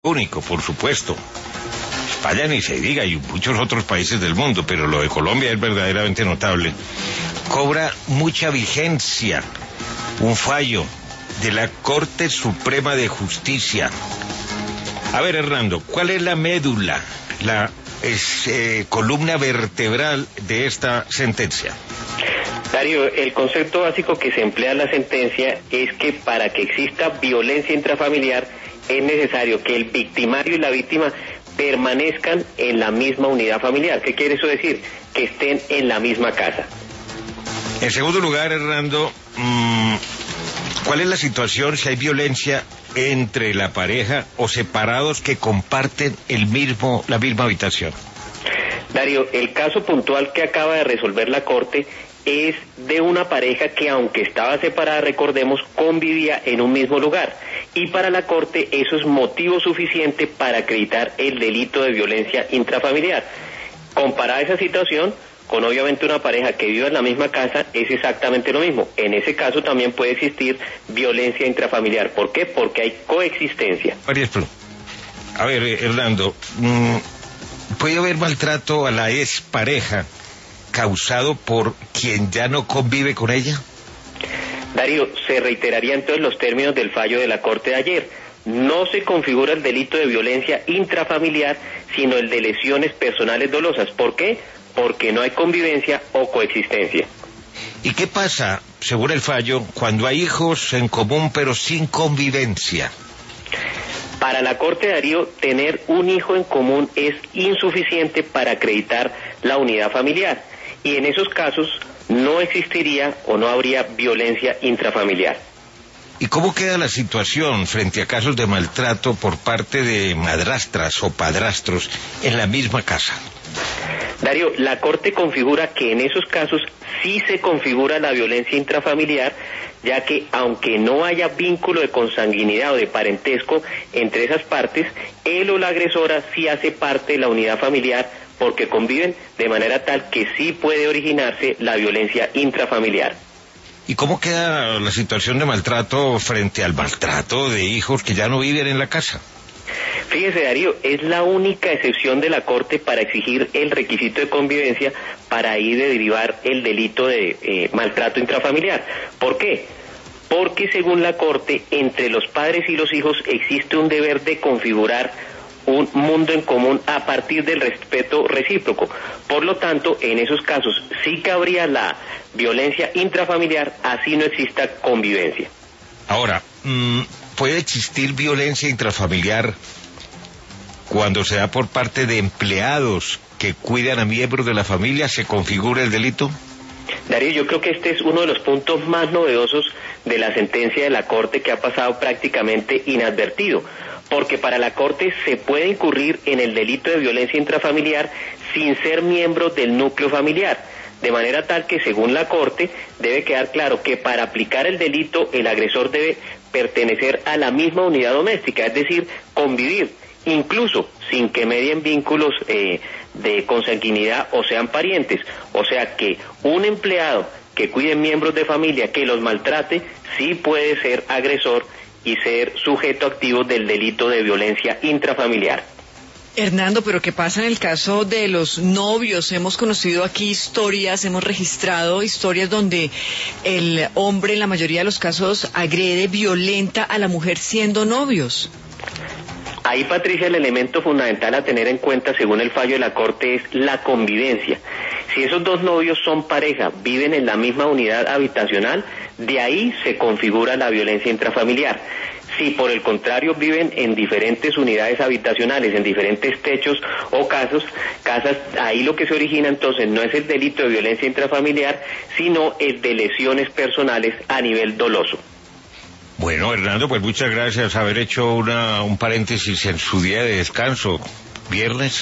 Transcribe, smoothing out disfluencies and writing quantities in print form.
único, por supuesto. España ni se diga, y muchos otros países del mundo, pero lo de Colombia es verdaderamente notable. Cobra mucha vigencia un fallo de la Corte Suprema de Justicia. A ver, Hernando, ¿cuál es la médula, la columna vertebral de esta sentencia? Darío, el concepto básico que se emplea en la sentencia es que para que exista violencia intrafamiliar es necesario que el victimario y la víctima permanezcan en la misma unidad familiar. ¿Qué quiere eso decir? Que estén en la misma casa. En segundo lugar, Hernando, ¿cuál es la situación si hay violencia entre la pareja o separados que comparten la misma habitación? Darío, el caso puntual que acaba de resolver la Corte es de una pareja que, aunque estaba separada, recordemos, convivía en un mismo lugar. Y para la Corte eso es motivo suficiente para acreditar el delito de violencia intrafamiliar. Comparada esa situación con obviamente una pareja que vive en la misma casa, es exactamente lo mismo. En ese caso también puede existir violencia intrafamiliar. ¿Por qué? Porque hay coexistencia. A ver, Hernando, ¿puede haber maltrato a la expareja causado por quien ya no convive con ella? Darío, se reiterarían entonces los términos del fallo de la Corte de ayer. No se configura el delito de violencia intrafamiliar, sino el de lesiones personales dolosas. ¿Por qué? Porque no hay convivencia o coexistencia. ¿Y qué pasa, según el fallo, cuando hay hijos en común pero sin convivencia? Para la Corte, Darío, tener un hijo en común es insuficiente para acreditar la unidad familiar. Y en esos casos no existiría o no habría violencia intrafamiliar. ¿Y cómo queda la situación frente a casos de maltrato por parte de madrastras o padrastros en la misma casa? Darío, la Corte configura que en esos casos sí se configura la violencia intrafamiliar, ya que aunque no haya vínculo de consanguinidad o de parentesco entre esas partes, él o la agresora sí hace parte de la unidad familiar porque conviven, de manera tal que sí puede originarse la violencia intrafamiliar. ¿Y cómo queda la situación de maltrato frente al maltrato de hijos que ya no viven en la casa? Fíjese, Darío, es la única excepción de la Corte para exigir el requisito de convivencia para ahí derivar el delito de maltrato intrafamiliar. ¿Por qué? Porque según la Corte, entre los padres y los hijos existe un deber de configurar un mundo en común a partir del respeto recíproco. Por lo tanto, en esos casos sí cabría la violencia intrafamiliar, así no exista convivencia. Ahora, ¿puede existir violencia intrafamiliar cuando se da por parte de empleados que cuidan a miembros de la familia? ¿Se configura el delito? Darío, yo creo que este es uno de los puntos más novedosos de la sentencia de la Corte, que ha pasado prácticamente inadvertido, porque para la Corte se puede incurrir en el delito de violencia intrafamiliar sin ser miembro del núcleo familiar, de manera tal que según la Corte debe quedar claro que para aplicar el delito el agresor debe pertenecer a la misma unidad doméstica, es decir, convivir, incluso sin que medien vínculos de consanguinidad o sean parientes. O sea que un empleado que cuide miembros de familia que los maltrate sí puede ser agresor y ser sujeto activo del delito de violencia intrafamiliar. Hernando, pero ¿qué pasa en el caso de los novios? Hemos conocido aquí historias, hemos registrado historias donde el hombre en la mayoría de los casos agrede, violenta a la mujer siendo novios. Ahí, Patricia, el elemento fundamental a tener en cuenta, según el fallo de la Corte, es la convivencia. Si esos dos novios son pareja, viven en la misma unidad habitacional, de ahí se configura la violencia intrafamiliar. Si por el contrario viven en diferentes unidades habitacionales, en diferentes techos o casas, ahí lo que se origina entonces no es el delito de violencia intrafamiliar, sino el de lesiones personales a nivel doloso. Bueno, Hernando, pues muchas gracias por haber hecho un paréntesis en su día de descanso, viernes.